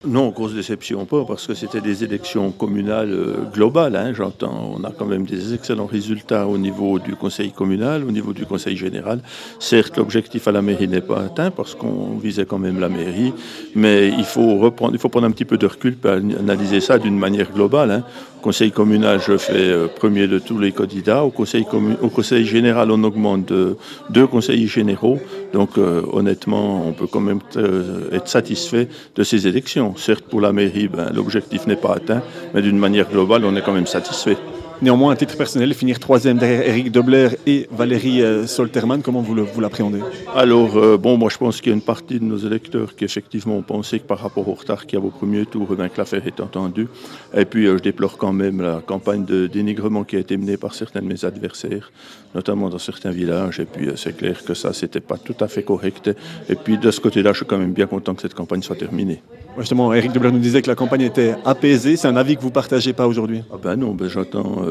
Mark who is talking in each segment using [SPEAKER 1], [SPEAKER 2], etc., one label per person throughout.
[SPEAKER 1] Non, grosse déception pas, parce que c'était des élections communales globales, hein, j'entends. On a quand même des excellents résultats au niveau du conseil communal, au niveau du conseil général. Certes, l'objectif à la mairie n'est pas atteint, parce qu'on visait quand même la mairie, mais il faut prendre un petit peu de recul pour analyser ça d'une manière globale, hein. Au conseil communal, je fais premier de tous les candidats. Au conseil général, on augmente de 2 conseillers généraux. Donc honnêtement, on peut quand même être satisfait de ces élections. Certes, pour la mairie, l'objectif n'est pas atteint, mais d'une manière globale, on est quand même satisfait.
[SPEAKER 2] Néanmoins, à titre personnel, finir troisième derrière Éric Debler et Valérie Solterman, comment vous l'appréhendez?
[SPEAKER 1] Alors, moi je pense qu'il y a une partie de nos électeurs qui effectivement ont pensé que par rapport au retard qu'il y a au premier tour, que l'affaire est entendue. Et puis je déplore quand même la campagne de dénigrement qui a été menée par certains de mes adversaires, notamment dans certains villages. Et puis c'est clair que ça, c'était pas tout à fait correct. Et puis de ce côté-là, je suis quand même bien content que cette campagne soit terminée.
[SPEAKER 2] Justement, Éric Debler nous disait que la campagne était apaisée. C'est un avis que vous ne partagez pas aujourd'hui?
[SPEAKER 1] Ah ben non, j'entends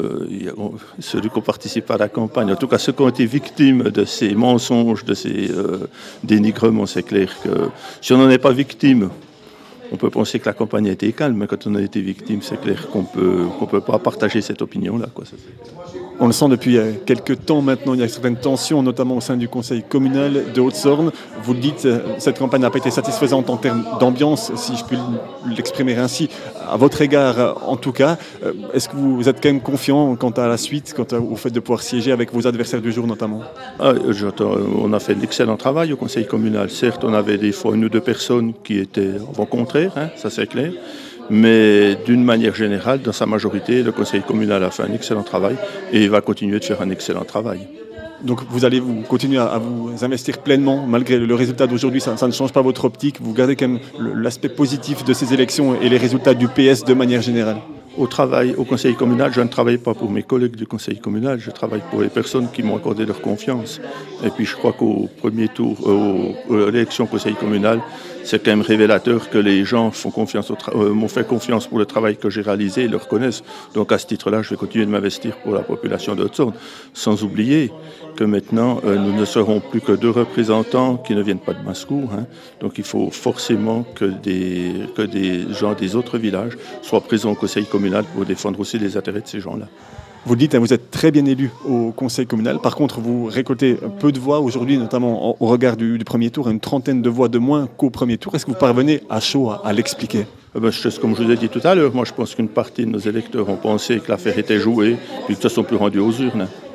[SPEAKER 1] celui qui participe à la campagne, en tout cas ceux qui ont été victimes de ces mensonges, de ces dénigrements, c'est clair que si on n'en est pas victime, on peut penser que la campagne a été calme, mais quand on a été victime, c'est clair qu'on peut pas partager cette opinion-là, quoi. Ça,
[SPEAKER 2] on le sent depuis quelques temps maintenant, il y a certaines tensions, notamment au sein du conseil communal de Haute-Sorne. Vous le dites, cette campagne n'a pas été satisfaisante en termes d'ambiance, si je puis l'exprimer ainsi, à votre égard en tout cas. Est-ce que vous êtes quand même confiant quant à la suite, quant au fait de pouvoir siéger avec vos adversaires du jour notamment?
[SPEAKER 1] On a fait de l'excellent travail au conseil communal. Certes, on avait des fois 1 ou 2 personnes qui étaient au contraire, hein, ça c'est clair. Mais d'une manière générale, dans sa majorité, le conseil communal a fait un excellent travail et va continuer de faire un excellent travail.
[SPEAKER 2] Donc vous allez continuer à vous investir pleinement, malgré le résultat d'aujourd'hui, ça ne change pas votre optique, vous gardez quand même l'aspect positif de ces élections et les résultats du PS de manière générale?
[SPEAKER 1] Au conseil communal, je ne travaille pas pour mes collègues du conseil communal, je travaille pour les personnes qui m'ont accordé leur confiance. Et puis je crois qu'au premier tour, à l'élection au conseil communal, c'est quand même révélateur que les gens m'ont fait confiance pour le travail que j'ai réalisé et le reconnaissent. Donc à ce titre-là, je vais continuer de m'investir pour la population de Haute-Sorne, sans oublier que maintenant, nous ne serons plus que 2 représentants qui ne viennent pas de Mascour, hein. Donc il faut forcément que des gens des autres villages soient présents au conseil communal pour défendre aussi les intérêts de ces gens-là.
[SPEAKER 2] Vous le dites, vous êtes très bien élu au conseil communal. Par contre, vous récoltez peu de voix aujourd'hui, notamment au regard du premier tour, une trentaine de voix de moins qu'au premier tour. Est-ce que vous parvenez à chaud à l'expliquer?
[SPEAKER 1] Comme je vous ai dit tout à l'heure, moi je pense qu'une partie de nos électeurs ont pensé que l'affaire était jouée, puis que ne se sont plus rendus aux urnes.